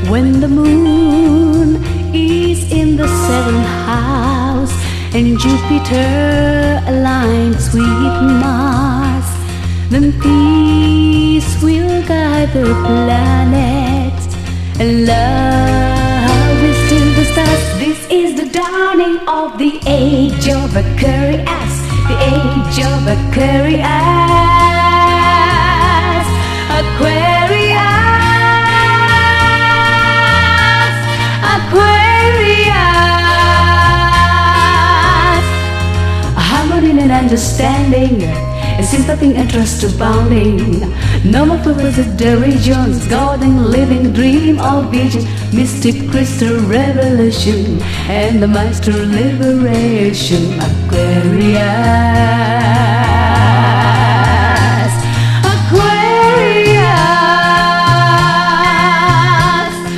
When the moon is in the seventh house and Jupiter aligns with Mars, then peace will guide the planets and love is to the stars. This is the dawning of the age of Aquarius, the age of Aquarius, Aquarius, Aquarius. Harmony and understanding, sympathy and trust abounding. No more perverted derisions, golden living dream of vision, mystic crystal revelation, and the master liberation. Aquarius.